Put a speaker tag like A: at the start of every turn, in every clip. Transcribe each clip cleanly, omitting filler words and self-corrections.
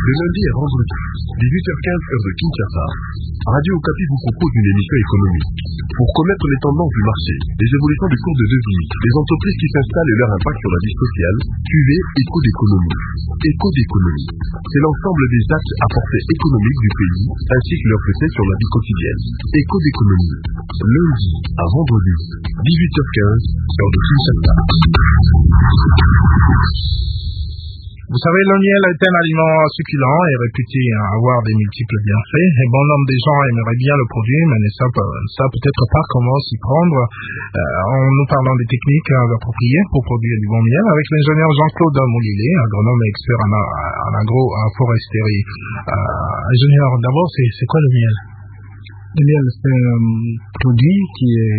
A: De lundi à vendredi, 18h15 heure de Kinshasa, Radio Okapi vous propose une émission économique. Pour connaître les tendances du marché, les évolutions du cours de devises, les entreprises qui s'installent et leur impact sur la vie sociale, suivez Écho d'économie. Écho d'économie, c'est l'ensemble des axes à portée économique du pays, ainsi que leurs effets sur la vie quotidienne. Écho d'économie, lundi à vendredi, 18h15 heure de Kinshasa.
B: Vous savez, le miel est un aliment succulent et réputé avoir des multiples bienfaits. Un bon nombre de gens aimeraient bien le produire, mais ne savent peut-être pas comment s'y prendre. En nous parlant des techniques appropriées pour produire du bon miel, avec l'ingénieur Jean-Claude Moulilé, agronome et expert en agro-foresterie. Ingénieur, d'abord, c'est quoi le miel?
C: Le miel, c'est un produit qui est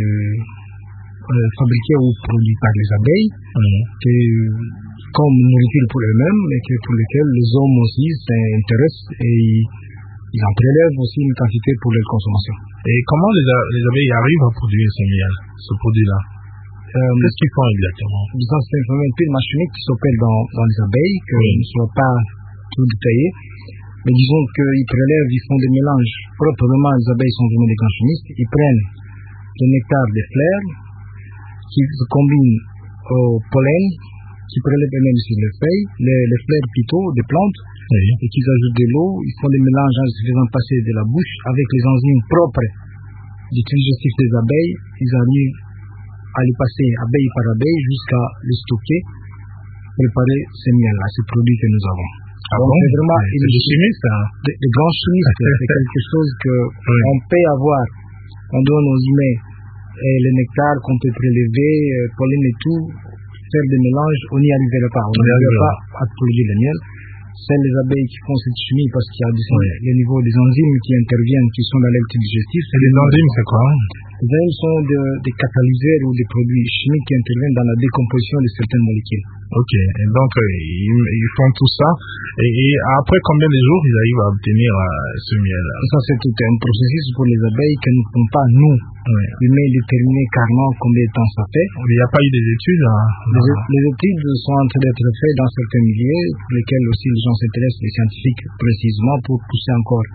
C: fabriqué ou produit par les abeilles, qui comme nourriture pour eux-mêmes, mais pour lesquels les hommes aussi s'intéressent et ils en prélèvent aussi une quantité pour leur consommation.
B: Et comment les abeilles arrivent à produire ce miel, ce produit-là? Qu'est-ce qu'ils font exactement?
C: Disons, c'est un phénomène plus machinique qui s'opère dans les abeilles, que ne soit pas tout détaillé. Mais disons qu'ils prélèvent, ils font des mélanges. Proprement, les abeilles sont vraiment des grands chimistes. Ils prennent le nectar des fleurs, qui se combinent au pollen, qui prélèvent eux-mêmes sur les feuilles, les fleurs plutôt, des plantes, et qu'ils ajoutent de l'eau. Ils font des mélanges en se faisant passer de la bouche avec les enzymes propres du digestif des abeilles. Ils arrivent à les passer abeille par abeille jusqu'à les stocker, préparer ces miels-là, ces produits que nous avons.
B: Donc c'est vraiment des chimistes,
C: des grands chimistes. C'est quelque chose qu'on peut avoir. On donne aux humains le nectar qu'on peut prélever, pollen et tout, faire des mélanges, on n'y arriverait pas. On n'arriverait pas à produire le miel. C'est les abeilles qui font cette chimie parce qu'il y a le niveau des enzymes qui interviennent, qui sont dans l'acte digestif.
B: Et les enzymes, c'est quoi?
C: Les enzymes sont des catalyseurs ou des produits chimiques qui interviennent dans la décomposition de certaines molécules.
B: Ok, et donc ils font tout ça. Et après combien de jours ils arrivent à obtenir ce miel?
C: Ça, c'est tout un processus pour les abeilles que nous ne pouvons pas, nous, humains, déterminer carrément combien de temps ça fait.
B: Il n'y a pas eu des études?
C: Les études sont en train d'être faites dans certains milieux, pour lesquels aussi les gens s'intéressent, les scientifiques précisément, pour pousser encore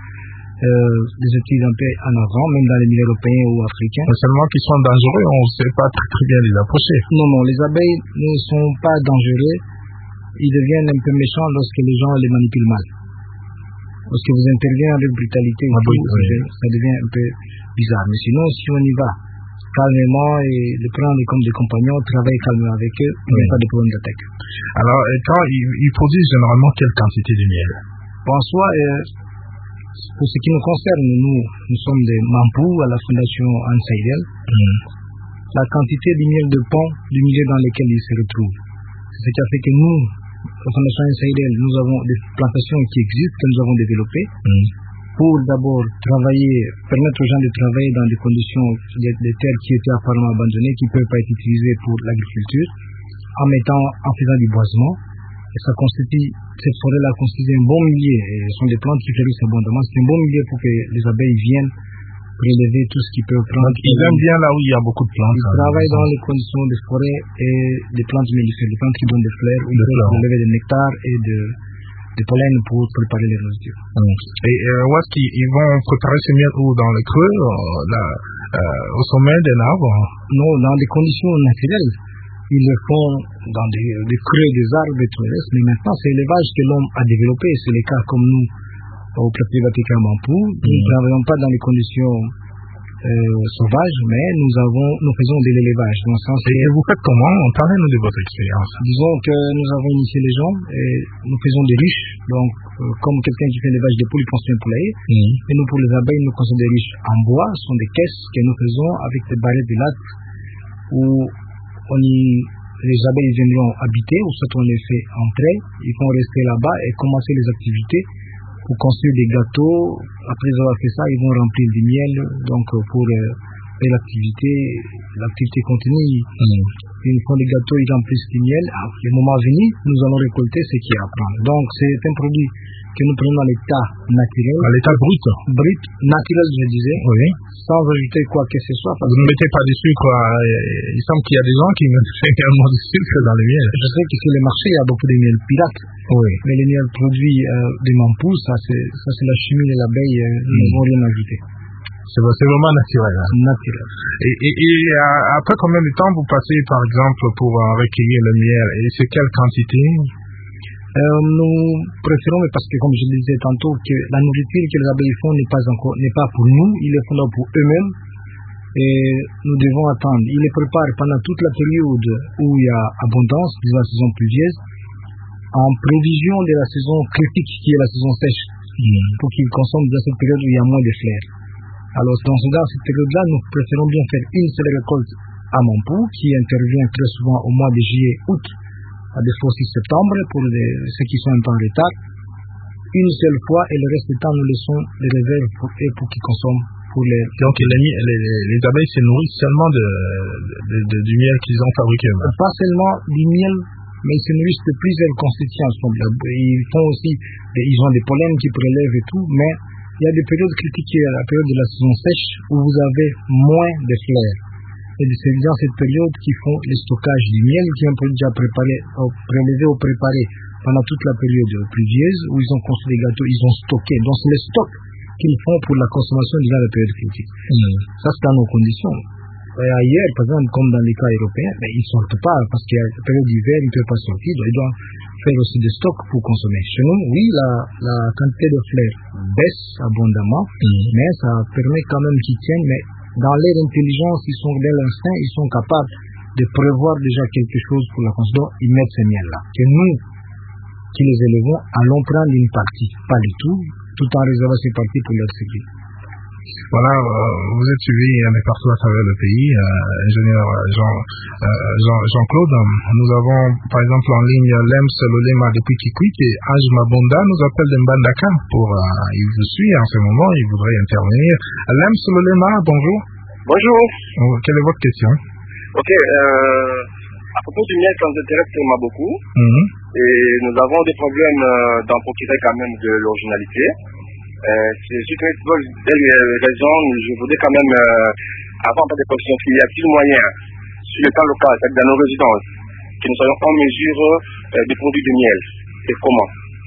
C: des études un peu en avant, même dans les milieux européens ou africains.
B: Mais seulement qu'ils sont dangereux, on ne sait pas très bien les approcher.
C: Non, les abeilles ne sont pas dangereux. Ils deviennent un peu méchants lorsque les gens les manipulent mal. Lorsque vous intervenez avec brutalité, ça devient un peu bizarre. Mais sinon, si on y va calmement et les prendre comme des compagnons, travailler calmement avec eux, il n'y a pas de problème d'attaque.
B: Alors, quand ils produisent généralement quelle quantité de miel?
C: En soi, pour ce qui nous concerne, nous sommes des Mampous à la Fondation Hans Seidel. La quantité de miel de pont du milieu dans lequel ils se retrouvent. C'est ce qui a fait que nous, la Fondation Hans Seidel, nous avons des plantations qui existent, que nous avons développées, pour d'abord permettre aux gens de travailler dans des conditions, des terres qui étaient apparemment abandonnées, qui ne peuvent pas être utilisées pour l'agriculture, en faisant du boisement. Et cette forêt-là constitue un bon milieu. Ce sont des plantes qui fleurissent abondamment. C'est un bon milieu pour que les abeilles viennent prélever tout ce qu'ils peuvent prendre.
B: Donc, ils aiment bien là où il y a beaucoup de plantes.
C: Ils travaillent dans les conditions des forêts et des plantes mellifères, des plantes qui donnent des fleurs, où ils peuvent prélever des nectars et des pollens pour préparer les nourritures.
B: Et où est-ce qu'ils vont préparer ce miel? Dans le creux, au sommet d'un arbre?
C: Non, dans des conditions naturelles. Ils le font dans des creux des arbres et tout le reste, mais maintenant c'est l'élevage que l'homme a développé. C'est le cas comme nous au Plateau Vatican Mampou. Nous ne travaillons pas dans les conditions sauvages, mais nous faisons de l'élevage.
B: Et vous faites comment? Parlez-nous de votre expérience.
C: Disons que nous avons initié les gens et nous faisons des ruches. Donc, comme quelqu'un qui fait l'élevage des poules, il construit un poulailler. Et nous, pour les abeilles, nous construisons des ruches en bois. Ce sont des caisses que nous faisons avec des barrettes de latte où les abeilles viendront habiter, ou soit on les fait entrer, ils vont rester là-bas et commencer les activités pour construire des gâteaux. Après avoir fait ça, ils vont remplir du miel, donc pour l'activité continue. Ils font des gâteaux, ils remplissent du miel. Le moment venu, nous allons récolter ce qu'il y a à prendre. Donc c'est un produit que nous prenons à l'état naturel.
B: À l'état brut?
C: Brut, naturel, je disais.
B: Oui.
C: Sans ajouter quoi que ce soit.
B: Vous ne mettez pas de sucre. Il semble qu'il y a des gens qui mettent également du sucre dans le miel.
C: Je sais que sur le marché, il y a beaucoup de miel pirates.
B: Oui.
C: Mais le miel produit de Mampou, ça c'est la chimie de l'abeille, nous n'avons rien ajouté.
B: C'est vraiment naturel. Hein.
C: Naturel.
B: Et après combien de temps vous passez, par exemple, pour recueillir le miel? Et c'est quelle quantité?
C: Nous préférons, parce que comme je le disais tantôt, que la nourriture que les abeilles font n'est pas pour nous, ils le font pour eux-mêmes. Et nous devons attendre. Ils les préparent pendant toute la période où il y a abondance, de la saison pluvieuse, en prévision de la saison critique qui est la saison sèche, pour qu'ils consomment dans cette période où il y a moins de fleurs. Alors dans cette période-là, nous préférons bien faire une seule récolte à Mampou, qui intervient très souvent au mois de juillet-août, à des fois aussi septembre, pour ceux qui sont un peu en retard. Une seule fois, et le reste du temps, nous laissons les réserves pour qu'ils consomment.
B: Donc les abeilles se nourrissent seulement du miel qu'ils ont fabriqué.
C: Pas seulement du miel, mais ils se nourrissent de plusieurs constituants. Ils font aussi, ils ont des pollens qui prélèvent et tout, mais il y a des périodes critiques, la période de la saison sèche, où vous avez moins de fleurs. Et c'est dans cette période qu'ils font le stockage du miel qui est un produit déjà prélevé ou préparé pendant toute la période pluvieuse, où ils ont construit des gâteaux, ils ont stocké. Donc c'est le stock qu'ils font pour la consommation durant la période critique. Ça, c'est dans nos conditions. Et ailleurs, par exemple, comme dans les cas européens, ils ne sortent pas, parce qu'il y a la période d'hiver, ils ne peuvent pas sortir, donc ils doivent faire aussi des stocks pour consommer. Chez nous, oui, la quantité de fleurs baisse abondamment, mais ça permet quand même qu'ils tiennent, mais dans leur intelligence, ils sont dans l'instinct, ils sont capables de prévoir déjà quelque chose pour la consommation, ils mettent ces miels-là. Que nous, qui les élevons, allons prendre une partie, pas du tout en réservant ces parties pour leur servir.
B: Voilà, vous êtes suivi partout à travers le pays, ingénieur Jean-Claude. Nous avons par exemple en ligne Lems Lolema depuis Kikwit et Aj Mabonda nous appelle de Mbandaka il vous suit en ce moment, il voudrait intervenir. Lems Lolema, bonjour.
D: Bonjour.
B: Quelle est votre question?
D: Ok, à propos du miel, ça nous intéresse vraiment beaucoup. Et nous avons des problèmes d'en procurer quand même de l'originalité. C'est juste pour des raisons, je voudrais quand même avoir des questions. S'il y a-t-il moyen, sur le plan local, c'est-à-dire dans nos résidences, que nous soyons en mesure de produire du miel? C'est comment?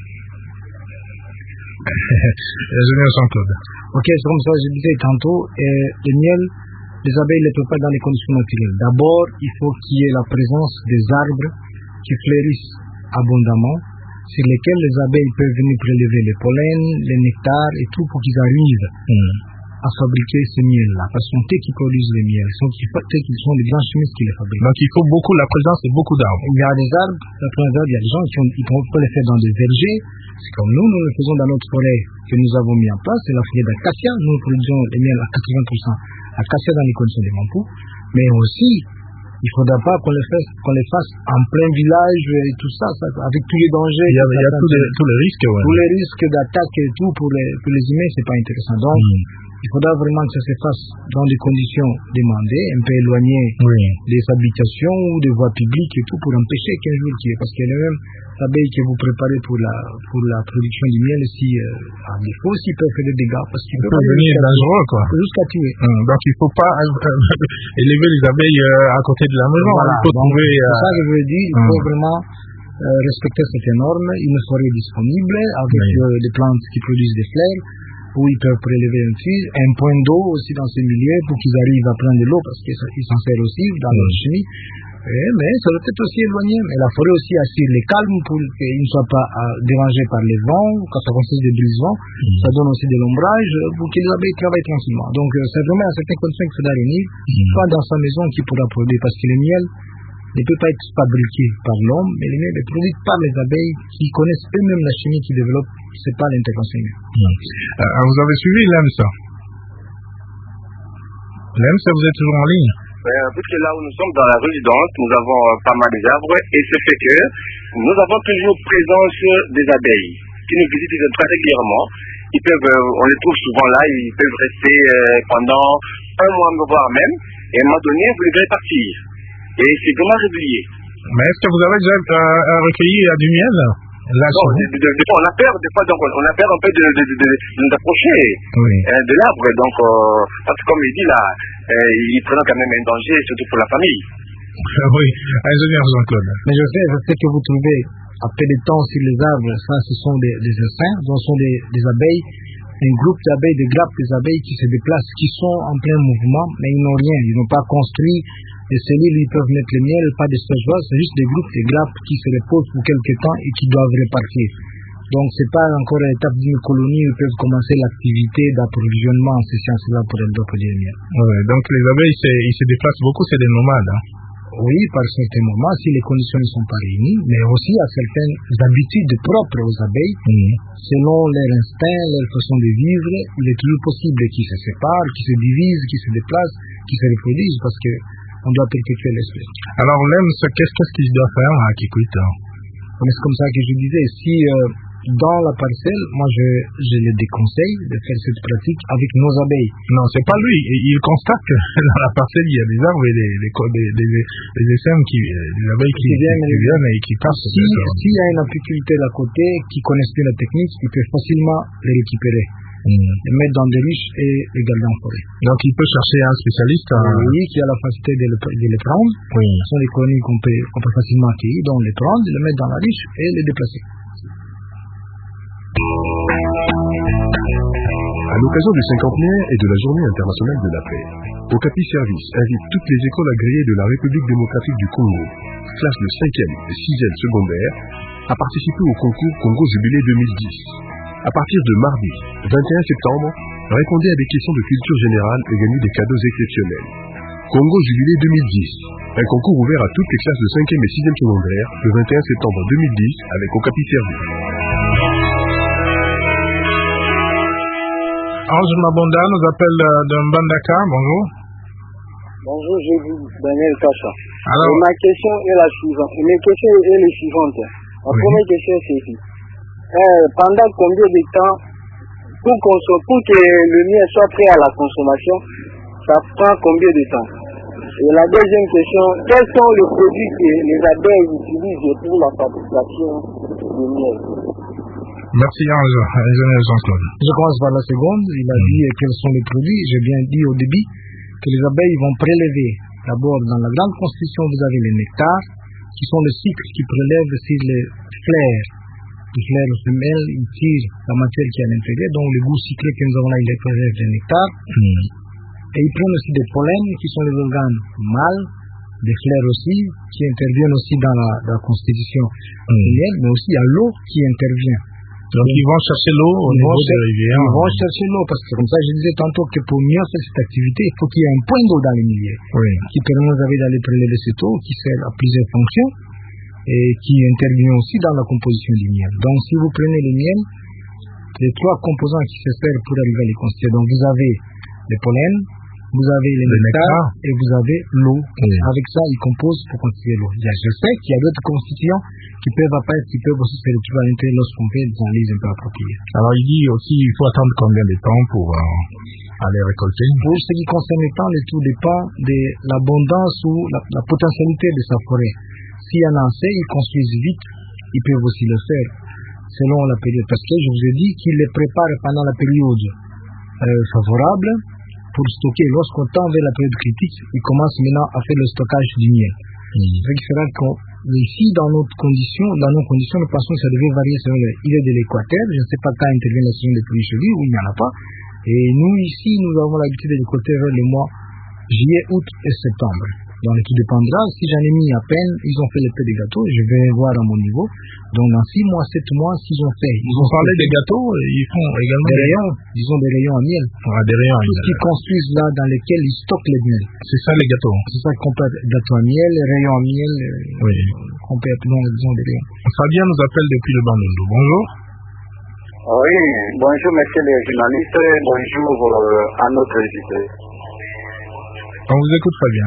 B: Ingénieur Jean-Claude.
C: Ok, c'est comme ça, je disais tantôt, le miel, les abeilles ne le préparent pas dans les conditions naturelles. D'abord, il faut qu'il y ait la présence des arbres qui fleurissent abondamment, sur lesquels les abeilles peuvent venir prélever les pollens, les nectars et tout pour qu'ils arrivent à fabriquer ce miel-là. Parce qu'on sait qu'ils produisent le miel, ils sont des grands chimistes qui les fabriquent.
B: Donc il faut beaucoup la présence de beaucoup d'arbres.
C: Il y a des arbres, il y a des gens qui peuvent le faire dans des vergers. C'est comme nous le faisons dans notre forêt que nous avons mis en place, c'est la forêt d'acacia. Nous produisons le miel à 80% acacia dans les conditions de Mampou. Mais aussi, il ne faudra pas qu'on les fasse en plein village et tout ça avec tous les dangers.
B: Il y a tous les risques. Ouais.
C: Tous les risques d'attaque et tout pour les humains, c'est pas intéressant. Donc, il faudra vraiment que ça se fasse dans des conditions demandées, un peu éloignées des habitations ou des voies publiques et tout, pour empêcher qu'un jour qu'il y ait. Parce que les mêmes abeilles que vous préparez pour la production du miel, si à défaut, s'ils peuvent faire des dégâts, parce qu'ils peuvent
B: devenir dangereux, quoi.
C: Jusqu'à tuer.
B: Donc il ne faut pas élever les abeilles à côté de la maison.
C: Voilà.
B: Il faut trouver.
C: C'est ça que je veux dire. Il faut vraiment respecter cette norme. Une forêt disponible avec des plantes qui produisent des fleurs, où ils peuvent prélever un point d'eau aussi dans ces milieux pour qu'ils arrivent à prendre de l'eau, parce qu'ils s'en servent aussi dans leur chimie. Mais ça doit être aussi éloigné. Mais la forêt aussi assure les calmes pour qu'ils ne soient pas dérangés par les vents, quand ça consiste des brise-vents. Ça donne aussi de l'ombrage pour que les abeilles travaillent tranquillement. Donc c'est vraiment à certaines conditions qu'il faudra venir, pas dans sa maison qui pourra produire, parce que le miel ne peut pas être fabriqué par l'homme, mais le miel est produit par les abeilles qui connaissent eux-mêmes la chimie qui développent, c'est pas l'intervention humaine.
B: Vous avez suivi Lems? Lems, vous êtes toujours en ligne?
D: Puisque là où nous sommes dans la résidence, nous avons pas mal d'arbres, et ce fait que nous avons toujours présence des abeilles qui nous visitent très régulièrement. On les trouve souvent là, ils peuvent rester pendant un mois, voire même, et à un moment donné, vous les verrez partir. Et c'est vraiment régulier.
B: Mais est-ce que vous avez déjà recueilli du miel?
D: Non, des fois on a peur, donc on a peur un peu de nous approcher de l'arbre. Donc, parce que comme il dit là, il présente quand même un danger, surtout pour la famille.
B: Oui, ingénieur Jean-Claude.
C: Mais je sais que vous trouvez après des temps sur les arbres, ça ce sont des essaims, ce sont des abeilles, un groupe d'abeilles, des grappes des abeilles qui se déplacent, qui sont en plein mouvement, mais ils n'ont rien, ils n'ont pas construit des cellules, ils peuvent mettre le miel, pas d'espèces d'oiseaux, c'est juste des groupes, des grappes qui se reposent pour quelques temps et qui doivent repartir. Donc c'est pas encore à l'étape d'une colonie où ils peuvent commencer l'activité d'approvisionnement en ces sciences-là pour le produire le miel.
B: Ouais, donc les abeilles, ils se déplacent beaucoup, c'est des nomades. Hein.
C: Oui, par certains moments, si les conditions ne sont pas réunies, mais aussi à certaines habitudes propres aux abeilles, selon leur instinct, leur façon de vivre, il est toujours possible qu'ils se séparent, qu'ils se divisent, qu'ils se déplacent, qu'ils se reproduisent, parce que on doit perpétuer l'espèce.
B: Alors, qu'est-ce qu'il doit faire à Kikwit?
C: C'est comme ça que je disais, si dans la parcelle, moi je le déconseille de faire cette pratique avec nos abeilles.
B: Non, c'est pas lui. Il constate que dans la parcelle, il y a des arbres et des essaims des abeilles qui viennent et qui passent.
C: S'il y a une apiculteur à côté qui connaît bien la technique, il peut facilement les récupérer. Les mettre dans des ruches et les garder en forêt.
B: Donc il peut chercher un spécialiste
C: oui, qui a la facilité de les prendre.
B: Oui.
C: Ce sont des colonies qu'on peut facilement accueillir, donc les prendre, les mettre dans la ruche et les déplacer.
A: À l'occasion du 50e et de la Journée internationale de la paix, Okapi Service invite toutes les écoles agréées de la République démocratique du Congo, classe de 5e et 6e secondaire, à participer au concours Congo Jubilé 2010. À partir de mardi 21 septembre, répondez à des questions de culture générale et gagnez des cadeaux exceptionnels. Congo Jubilé 2010, un concours ouvert à toutes les classes de 5e et 6e secondaire le 21 septembre 2010 avec Okapi Service.
B: Ange Mabonda nous appelle de Mbandaka, bonjour.
E: Bonjour, je suis Daniel Kacha.
B: Alors,
E: ma question est la suivante. Mes questions est les suivantes. La première question c'est ici. Pendant combien de temps pour que le miel soit prêt à la consommation, ça prend combien de temps? Et la deuxième question, quels sont les produits que les abeilles utilisent pour la fabrication du miel?
B: Merci Ange, ingénieur Jean-Claude.
C: Je commence par la seconde. Il a dit quels sont les produits. J'ai bien dit au début que les abeilles vont prélever. D'abord, dans la grande constitution, vous avez les nectars, qui sont le cycle qui prélève sur les fleurs. Les fleurs femelles, ils tirent la matière qui est à l'intérieur, donc le goût cyclé que nous avons là, il prélève les nectars. Et ils prennent aussi des pollens, qui sont les organes mâles, des fleurs aussi, qui interviennent aussi dans la constitution du miel, mais aussi il y a l'eau qui intervient.
B: Donc ils vont chercher l'eau au niveau des rivières.
C: Ils vont chercher l'eau, parce que comme ça, je disais tantôt que pour mieux faire cette activité, il faut qu'il y ait un point d'eau dans les milieux, qui permet aux abeilles d'aller prélever cette eau, qui sert à plusieurs fonctions, et qui intervient aussi dans la composition du miel. Donc si vous prenez le miel, les trois composants qui se servent pour arriver à les constituer, donc vous avez les pollens, vous avez les nectars et vous avez l'eau. Avec ça, ils composent pour constituer l'eau. Je sais qu'il y a d'autres constituants qui peuvent apparaître, qui peuvent aussi se retrouver à l'intérieur lorsqu'on fait des analyses un peu appropriées.
B: Alors il dit aussi il faut attendre combien de temps pour aller récolter?
C: Pour ce qui concerne le temps, le tout dépend de l'abondance ou la potentialité de sa forêt. S'il y en a assez, ils construisent vite, ils peuvent aussi le faire selon la période. Parce que je vous ai dit qu'ils les préparent pendant la période favorable pour stocker. Lorsqu'on tend vers la période critique, ils commencent maintenant à faire le stockage du miel. Ici, dans nos conditions, nous pensons que ça devait varier selon l'île de l'Équateur. Je ne sais pas quand intervient la saison des pluies chez lui, où il n'y en a pas. Et nous, ici, nous avons l'habitude de récolter vers les mois juillet, août et septembre. Donc, tout dépendra. Si j'en ai mis à peine, ils ont fait le peu de gâteaux, je vais voir à mon niveau. Donc, dans 6 mois, 7 mois, s'ils ont fait.
B: Ils ont parlé des gâteaux, ils font également
C: des rayons, disons des rayons à miel.
B: Des rayons à miel.
C: Tout ce qu'ils construisent là, dans lesquels ils stockent les miel.
B: C'est ça les gâteaux.
C: C'est ça qu'on peut appeler gâteaux à miel, rayons à miel, qu'on peut appeler, disons, des rayons.
B: Fabien nous appelle depuis le Bandundu. Bonjour.
E: Oui, bonjour messieurs les journalistes, bonjour à notre invité.
B: On vous écoute Fabien.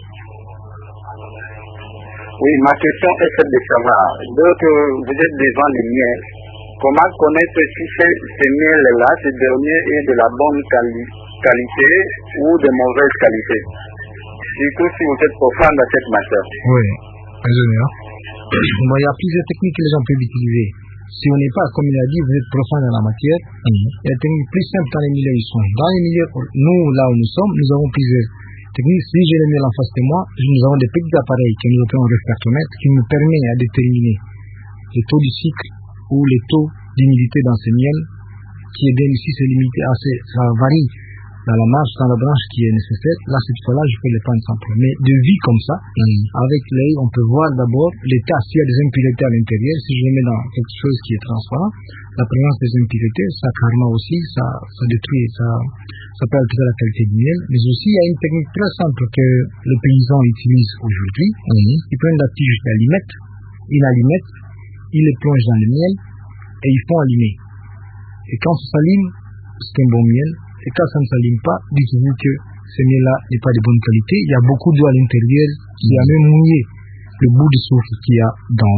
E: Oui, ma question est celle de savoir. Donc, vous êtes devant les miels. Comment connaître si ces miels-là, ces derniers, est de la bonne qualité ou de mauvaise qualité? Surtout si vous êtes profane dans cette matière.
B: Oui, ingénieur.
C: Bon, il y a plusieurs techniques que les gens peuvent utiliser. Si on n'est pas, comme il a dit, vous êtes profane dans la matière, il y a des techniques plus simples dans les milieux où ils sont. Dans les milieux, nous, là où nous sommes, nous avons plusieurs techniques. Si j'ai le miel en face de moi, nous avons des petits appareils que nous appelons réfractomètres qui nous permettent à déterminer le taux du sucre ou le taux d'humidité dans ces miels, qui est bien ici, c'est limité, ça varie dans la marge, dans la branche qui est nécessaire. Là, cette fois-là, je peux les prendre sans problème. Mais de vie comme ça, avec l'œil, on peut voir d'abord l'état, s'il y a des impuretés à l'intérieur. Si je le mets dans quelque chose qui est transparent, la présence des impuretés, ça carrément aussi, ça détruit, ça peut altérer la qualité du miel. Mais aussi, il y a une technique très simple que le paysan utilise aujourd'hui. Ils prennent la tige d'allimette, une allumette, ils les plongent dans le miel et ils font allumer. Et quand ça s'allume, c'est un bon miel. Et quand ça ne s'allume pas, dites-vous que ce miel-là n'est pas de bonne qualité. Il y a beaucoup d'eau à l'intérieur qui a même mouillé le bout de souffle qu'il y a dans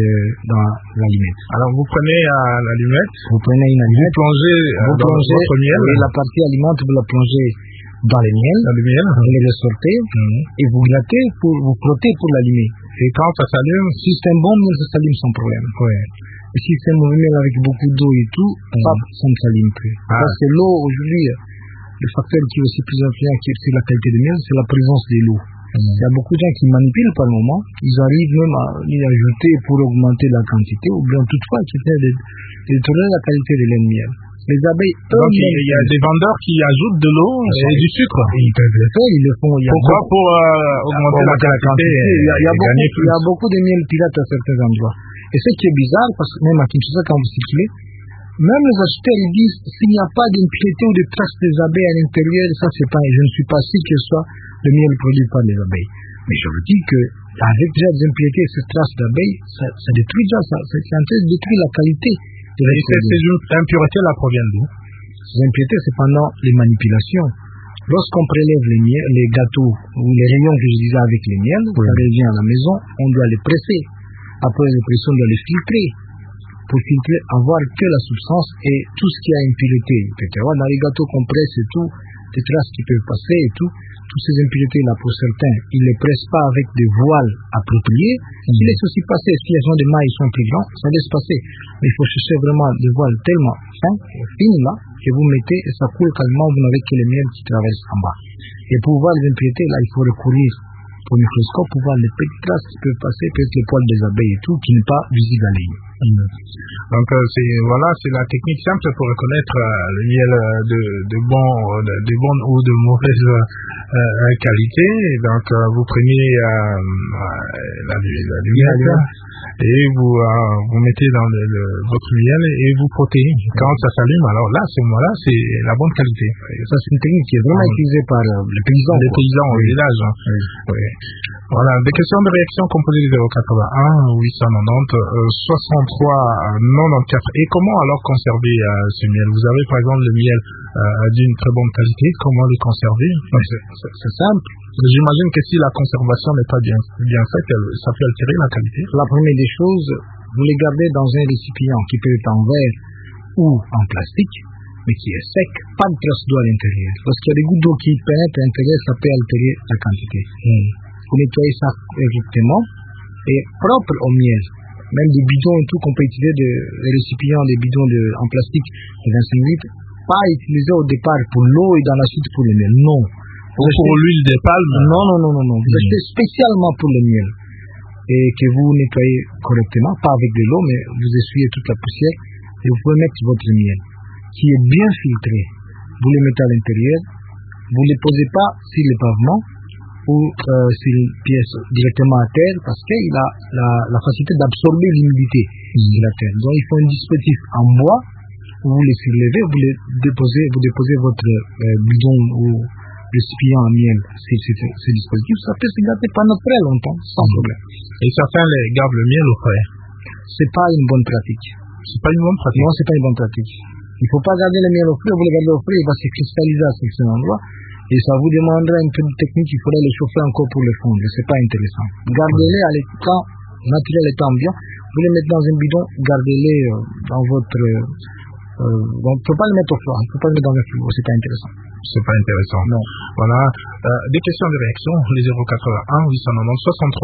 C: l'allumette.
B: Alors vous prenez l'allumette,
C: vous prenez une allumette,
B: vous plongez votre miel,
C: et la partie alimente, vous la plongez dans le miel, vous les ressortez et vous grattez, vous frottez pour l'allumer.
B: Et quand ça s'allume,
C: si c'est un bon miel, ça s'allume sans problème. Et si c'est un mauvais miel avec beaucoup d'eau et tout, ça ne s'allume plus. Parce que l'eau, aujourd'hui, le facteur qui est aussi plus influent sur la qualité du miel, c'est la présence de l'eau. Il y a beaucoup de gens qui manipulent par le moment, ils arrivent même à y ajouter pour augmenter la quantité, ou bien toutefois qui essaient de détourner la qualité de leur miel. Les abeilles,
B: donc il y a des vendeurs qui ajoutent de l'eau et du sucre.
C: Et ils peuvent le faire, ils le font.
B: Pourquoi? Pour augmenter la quantité.
C: Il y a beaucoup de miel pirates à certains endroits. Et ce qui est bizarre, parce que même à Kinshasa, quand vous circulez, même les acheteurs, ils disent, s'il n'y a pas d'impureté ou de traces des abeilles à l'intérieur, ça c'est pas, je ne suis pas sûr que ce soit le miel produit par les abeilles. Mais je vous dis que, avec déjà des impuretés et ces traces d'abeilles, ça détruit déjà, c'est en train de détruire la qualité.
B: Et ces impuretés là proviennent d'où?
C: Ces impuretés, c'est pendant les manipulations. Lorsqu'on prélève les gâteaux ou les rayons que je disais avec les miels, ça revient à la maison, on doit les presser. Après les pressions, on doit les filtrer. Pour filtrer, avoir que la substance et tout ce qui a impureté. Il peut y avoir dans les gâteaux qu'on presse et tout, des traces qui peuvent passer et tout. Toutes ces impuretés-là, pour certains, ils ne les pressent pas avec des voiles appropriées. Ils laissent aussi passer. Si les gens de mailles sont plus grands, ça laisse passer. Mais il faut chercher vraiment des voiles tellement fines là, que vous mettez et ça coule calmement, vous n'avez que les miels qui traversent en bas. Et pour voir les impuretés, là, il faut recourir au microscope pour voir les petites traces qui peuvent passer, peut-être les poils des abeilles et tout, qui n'est pas visible à l'œil.
B: Donc c'est la technique simple pour reconnaître le miel de bonne ou de mauvaise qualité. Donc vous prenez la lumière et vous mettez dans votre miel et vous frottez. Quand ça s'allume, alors là, à ce moment-là, c'est la bonne qualité.
C: Ça, c'est une technique qui est vraiment utilisée par les paysans.
B: Les paysans au village. Voilà, des questions de réaction composées 081 890 63 94. Et comment alors conserver ce miel? Vous avez par exemple le miel d'une très bonne qualité, comment le conserver?
C: C'est simple.
B: J'imagine que si la conservation n'est pas bien faite, ça peut altérer la qualité.
C: La première des choses, vous les gardez dans un récipient qui peut être en verre ou en plastique, mais qui est sec, pas de trace d'eau à l'intérieur. Parce qu'il y a des gouttes d'eau qui pénètrent à l'intérieur, ça peut altérer la quantité. Vous nettoyez ça correctement et propre au miel. Même des bidons et tout qu'on peut utiliser, des récipients, des bidons en plastique de 25 litres, pas utilisés au départ pour l'eau et dans la suite pour le miel. Non.
B: Pour l'huile de palme?
C: Non. Vous achetez spécialement pour le miel. Et que vous nettoyez correctement, pas avec de l'eau, mais vous essuyez toute la poussière et vous pouvez mettre votre miel, qui est bien filtré. Vous le mettez à l'intérieur, vous ne le posez pas sur le pavement ou sur une pièce directement à terre parce qu'il a la facilité d'absorber l'humidité de la terre. Donc il faut un dispositif en bois, vous le surlevez, vous déposez votre bidon ou récipient en miel sur ce dispositif, ça peut se garder pendant très longtemps, sans problème.
B: Et certains gardent le miel au frais?
C: C'est pas une bonne pratique.
B: C'est pas une bonne pratique?
C: Non, c'est pas une bonne pratique. Il faut pas garder le miel au frais, vous le gardez au frais, il va se cristalliser à certains endroits. Et ça vous demandera une petite technique, il faudrait le chauffer encore pour le fondre. C'est pas intéressant. Gardez-les à l'état naturel et ambiant. Vous les mettez dans un bidon, gardez-les dans votre... on ne peut pas les mettre au froid, on ne peut pas les mettre dans un frigo, c'est pas intéressant.
B: C'est pas intéressant.
C: Non.
B: Voilà. Des questions de réaction, les 081 890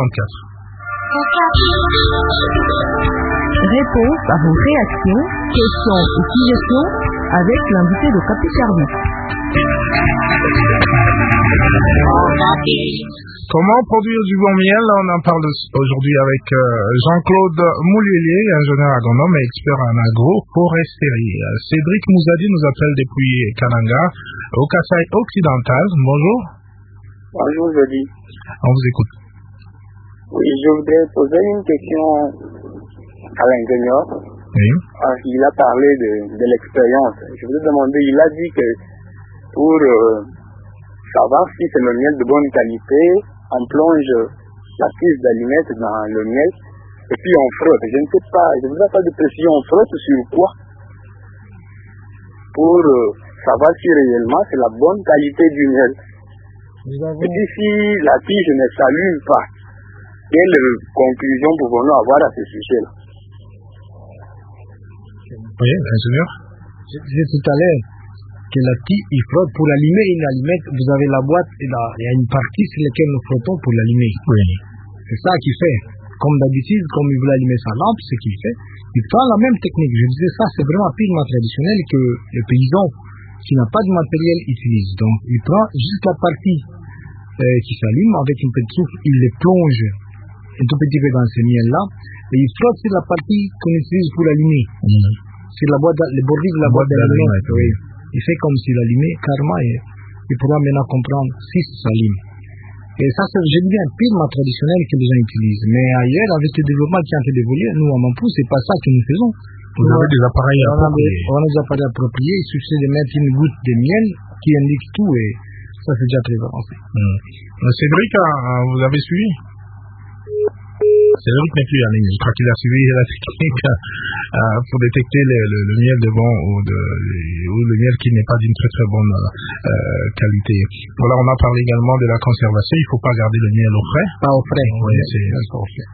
B: 63 94.
F: Réponse à vos réactions, questions ou suggestions avec l'invité de Capi Service.
B: Comment produire du bon miel? On en parle aujourd'hui avec Jean-Claude Moulielier, ingénieur agronome et expert en agroforesterie. Cédric Mouzadi nous appelle depuis Kananga, au Kasaï occidental. Bonjour.
E: Bonjour, Jody.
B: On vous écoute.
E: Oui, je voudrais poser une question à l'ingénieur.
B: Oui.
E: Il a parlé de l'expérience. Je voudrais demander, il a dit que pour savoir si c'est le miel de bonne qualité, on plonge la piste d'allumettes dans le miel et puis on frotte. Je ne sais pas, je ne veux pas de précision, on frotte sur quoi pour savoir si réellement c'est la bonne qualité du miel. Et puis si la tige ne s'allume pas, quelle conclusion pouvons-nous avoir à ce sujet-là?
B: Oui, ingénieur.
C: Je disais tout à l'heure que la tige, il frotte pour allumer une allumette. Vous avez la boîte et il y a une partie sur laquelle nous frottons pour l'allumer.
B: Oui.
C: C'est ça qu'il fait. Comme d'habitude, comme il veut allumer sa lampe, ce qu'il fait, il prend la même technique. Je disais ça, c'est vraiment purement traditionnel que le paysan qui n'a pas de matériel utilise. Donc, il prend juste la partie qui s'allume avec une petite souffle, il les plonge un tout petit peu dans ce miel-là et il frotte sur la partie qu'on utilise pour l'allumer. Sur la boîte, le bordure de la boîte d'allumette. Oui. Il fait comme s'il allumait carrément et il pourra maintenant comprendre si ça s'allume. Et ça, c'est, je dis bien, purement traditionnel que les gens utilisent. Mais ailleurs, avec le développement qui est en train d'évoluer, nous, à Mampou, c'est pas ça que nous faisons.
B: Vous avez des appareils appropriés.
C: On a des appareils appropriés. Il suffit de mettre une goutte de miel qui indique tout et ça, c'est déjà très avancé.
B: Cédric, vous avez suivi? Cédric n'est plus en ligne. Je crois qu'il a suivi la technique pour détecter le miel de bon ou le miel qui n'est pas d'une très très bonne qualité. Voilà, on a parlé également de la conservation. Il ne faut pas garder le miel au frais.
C: Pas au frais.
B: Oui, c'est au frais.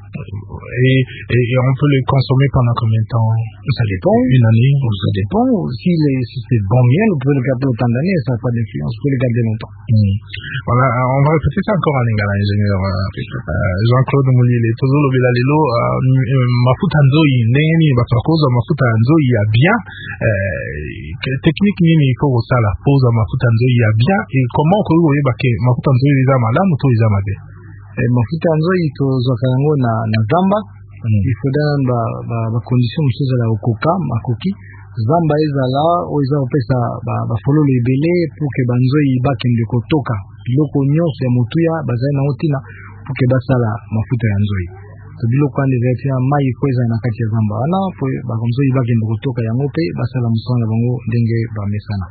B: Et on peut le consommer pendant combien de temps?
C: Ça dépend.
B: Une année?
C: Ça dépend. Si c'est bon miel, vous pouvez le garder autant d'années, ça n'a pas d'influence. Vous pouvez le garder longtemps.
B: Voilà, on va répéter ça encore en lingala, ingénieur. Jean-Claude Moulielier, toujours le Belalelo, mafuta nzoi, neni, batakoza mafuta nzoi ya bien, technique nini iko osala, poza mafuta nzoi ya bien, et comment ko oye bake mafuta nzoi eza malamu to eza mabe?
C: Mafuta nzoi tozwaka yango na zamba, il faudra ba condition mosusu ezala okoka, makoki, zamba ezala oyo eza kopesa bafololo ebele pour ke banzoi bakende kotoka biloko nyonso ya motuya bazali nango ntina pour ke basala mafuta ya nzoi. Biloko wana ezali tina mai po ezala na kati ya zamba wana po banzoi bakende kotoka yango mpe basala mosala na bango ndenge bamesana.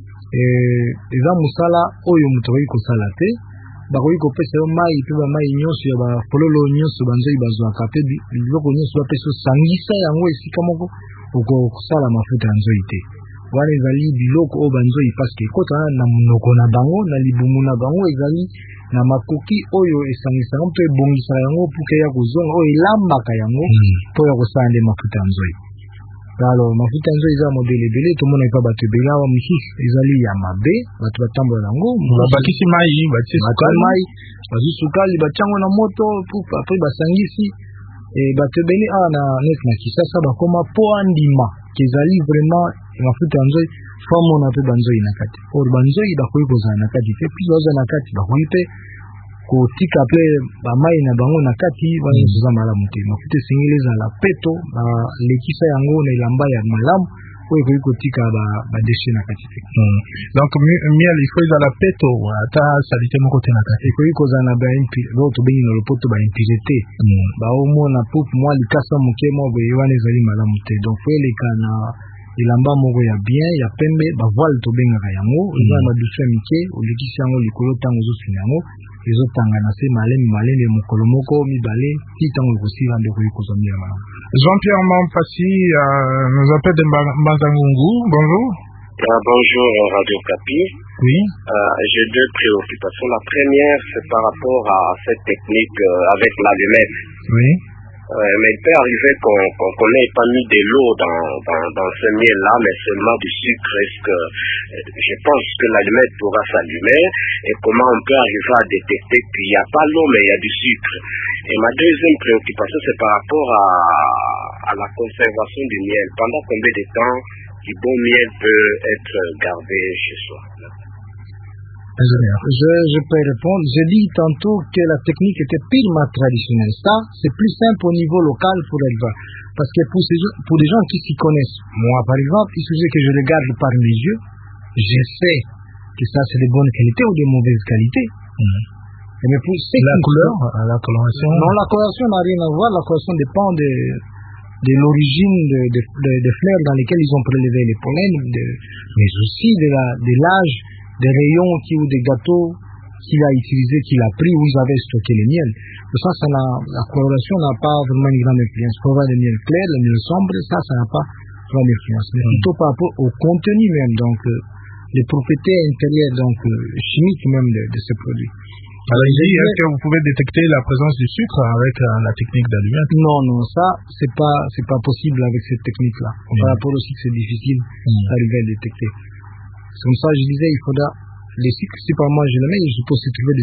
C: Eza mosala oyo moto akoki kosala te, bakoki kopesa yo mai mpe bamai nyonso ya bafololo nyonso banzoi bazwaka mpe biloko nyonso bapesa osangisa yango esika moko okosala mafuta ya nzoi te. Wana ezali biloko oyo banzoi paske ekotana na monoko na bango na libumu na bango ezali na makoki oyo esangisaka mpe ebongisaka yango puke ya kozonga oyo elambaka yango mpo ya kosala nde mafuta ya nzoi. Alors mafuta ya nzoi eza modele ebele tomona epa bato ebele awa mosusu ezali ya mabe bato batambola yango
B: bakisi mai
C: mai bazwi sukali batiango na moto apres basangisi bato ebele awa na net na Kisasa bakoma po andima kezali vraiment mafuta ya nzoi famona mpe banzoi na kati or banzoi bakoki kozala na kati te puis baza na kati bakoki mpe kotika mpe bamai na bango na kati wana nyonso eza malamu te. Mafuta esengeli ezala peto balekisa yango na elamba ya malamu oyo ekoki kotika badeshe na kati te.
B: Donc miel il faut ezala peto ata salite moko te na kati
C: ekoki kozala na baoyo tobengi na lopoto baimpurité baomona pupu mwa likasa moke moko boye wana ezali malamu te. Donc fo eleka na elamba moko ya bien ya pembe bavoile tobengaka yango eza na madusu ya mike olekisi yango likolo ntango ozosuna yango ezotanga na se maleme mokolo moko mibale ti ntango ekosila nde okoki kozwa miel malamu.
B: Jean-Pierre Mampasi nous appelle de Mazangungu. Bonjour.
F: Bonjour Radio Kapi.
B: Oui.
F: J'ai deux préoccupations. La première, c'est par rapport à cette technique avec l'allumette.
B: Oui.
F: Mais il peut arriver qu'on n'ait pas mis de l'eau dans ce miel-là, mais seulement du sucre. Est-ce que je pense que l'allumette pourra s'allumer et comment on peut arriver à détecter qu'il n'y a pas l'eau mais il y a du sucre. Et ma deuxième préoccupation, c'est par rapport à la conservation du miel. Pendant combien de temps du bon miel peut être gardé chez soi?
B: ingénieur.
C: Je peux répondre. J'ai dit tantôt que la technique était purement traditionnelle. Ça, c'est plus simple au niveau local pour l'élevage. Parce que pour des gens qui s'y connaissent, moi par exemple, il suffit que je regarde par mes yeux, je sais que ça c'est de bonne qualité ou de mauvaise qualité. Mais pour
B: la couleur, la coloration?
C: Non, la coloration n'a rien à voir. La coloration dépend de l'origine des fleurs dans lesquelles ils ont prélevé les pollens, mais aussi de l'âge, des rayons ou des gâteaux qu'il a utilisé, qu'il a pris, où ils avaient stocké le miel. Ça, la coloration n'a pas vraiment une grande influence. Pour avoir le miel clair, le miel sombre, ça n'a pas grande influence. Mais plutôt par rapport au contenu même, donc les propriétés intérieures, donc chimiques même de ces produits.
B: Alors, est-ce que vous pouvez détecter la présence du sucre avec la technique d'allumage?
C: Non, ça, c'est pas possible avec cette technique-là. Par rapport aussi que c'est difficile d'arriver à le détecter. C'est comme ça, je disais, il faudra, les sucres, si par moi je le mets, je peux aussi trouver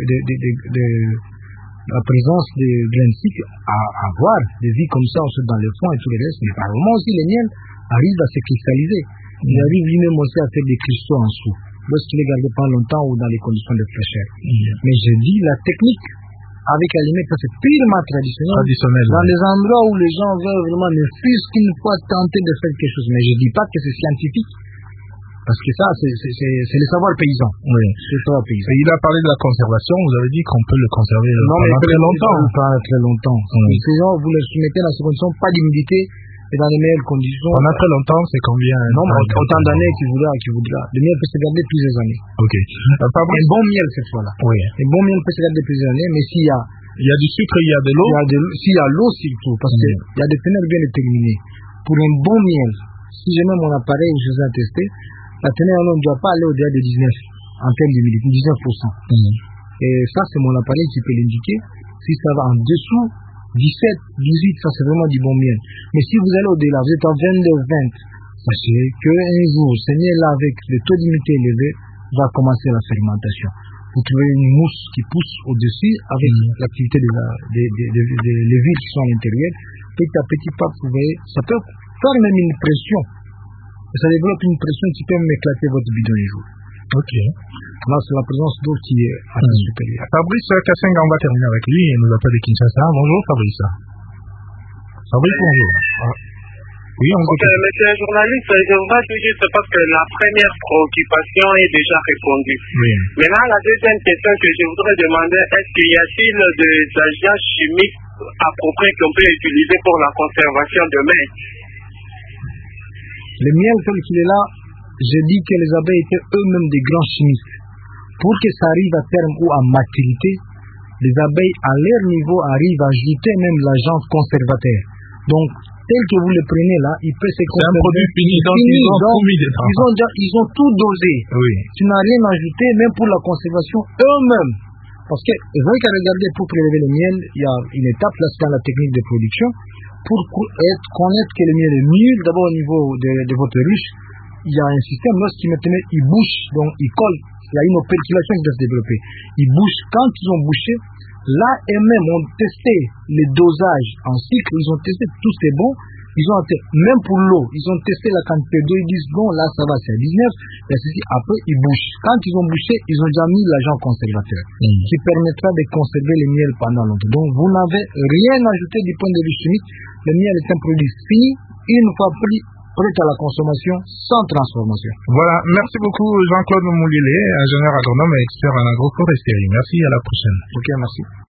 C: la présence de grains de sucre à voir, des vies comme ça, ensuite dans le fond et tout le reste. Mais par moment aussi, les miels arrivent à se cristalliser. Il arrive lui-même aussi à faire des cristaux en dessous, lorsqu'il est gardé pas longtemps ou dans les conditions de fraîcheur. Mais je dis, la technique avec Alimec, ça c'est purement traditionnel. Dans les endroits où les gens veulent vraiment ne fût-ce qu'une fois tenter de faire quelque chose. Mais je dis pas que c'est scientifique, parce que ça, c'est le savoir paysan.
B: Oui.
C: C'est le savoir paysan.
B: Et il a parlé de la conservation, vous avez dit qu'on peut le conserver pendant très longtemps.
C: Pas très longtemps. Ces gens, vous le soumettez dans ces conditions, pas d'humidité, et dans les meilleures conditions.
B: Pendant très longtemps, c'est combien?
C: Non, mais autant d'années qu'il voudra. Le miel peut se garder plusieurs années.
B: Ok.
C: Un bon miel cette fois-là.
B: Oui.
C: Un bon miel peut se garder plusieurs années, mais s'il y a...
B: Il y a du sucre, il y a de l'eau.
C: S'il y a l'eau surtout, parce qu'il y a des teneurs bien déterminées. Pour un bon miel, si j'ai même mon appareil où je les ai testés, la teneur en eau ne doit pas aller au-delà de 19 en termes d'humidité, 19%. Et ça, c'est mon appareil qui peut l'indiquer. Si ça va en dessous, 17, 18, ça c'est vraiment du bon miel. Mais si vous allez au-delà, vous êtes en 22, 20, sachez qu'un jour, ce miel-là avec le taux d'humidité élevé va commencer la fermentation. Vous trouvez une mousse qui pousse au-dessus avec l'activité des levures qui sont à l'intérieur. Petit à petit, vous voyez, ça peut faire même une pression. Et ça développe une pression qui peut même éclater votre bidon un jour.
B: Ok.
C: Là, c'est la présence d'eau qui est assez supérieure.
B: Fabrice Kassenga, on va terminer avec lui. Il nous appelle de Kinshasa. Bonjour Fabrice. Fabrice, bonjour. Oui, on
G: écoute. Monsieur le journaliste, je voudrais juste parce que la première préoccupation est déjà répondue.
B: Oui.
G: Maintenant, la deuxième question que je voudrais demander, est-ce qu'il y a-t-il des agents chimiques appropriés qu'on peut utiliser pour la conservation de miel?
C: Le miel tel qu'il est là, je dis que les abeilles étaient eux-mêmes des grands chimistes. Pour que ça arrive à terme ou à maturité, les abeilles à leur niveau arrivent à ajouter même l'agent conservateur. Donc, tel que vous le prenez là, il peut se conserver.
B: C'est un produit fini, donc
C: ils ont tout dosé.
B: Oui.
C: Tu n'as rien ajouté, même pour la conservation eux-mêmes. Parce que, vous avez qu'à regarder pour prélever le miel, il y a une étape là, c'est dans la technique de production. Pour connaître que le miel est mûr, d'abord au niveau de votre ruche, il y a un système, lorsqu'ils maintenant ils bouchent, donc ils collent, il y a une percolation qui doit se développer. Ils bouchent, quand ils ont bouché, là eux-mêmes ont testé les dosages en cycle, ils ont testé tout c'est bon, ils ont même pour l'eau, ils ont testé la quantité d'eau, ils disent bon là ça va c'est à 19, et ceci, après ils bouchent. Quand ils ont bouché, ils ont déjà mis l'agent conservateur qui permettra de conserver le miel pendant longtemps. Donc vous n'avez rien ajouté du point de vue chimique, le miel est un produit fini, une fois pris, prêt à la consommation sans transformation.
B: Voilà, merci beaucoup Jean-Claude Moulilé, ingénieur agronome et expert en agroforesterie. Merci, à la prochaine.
C: Ok, merci.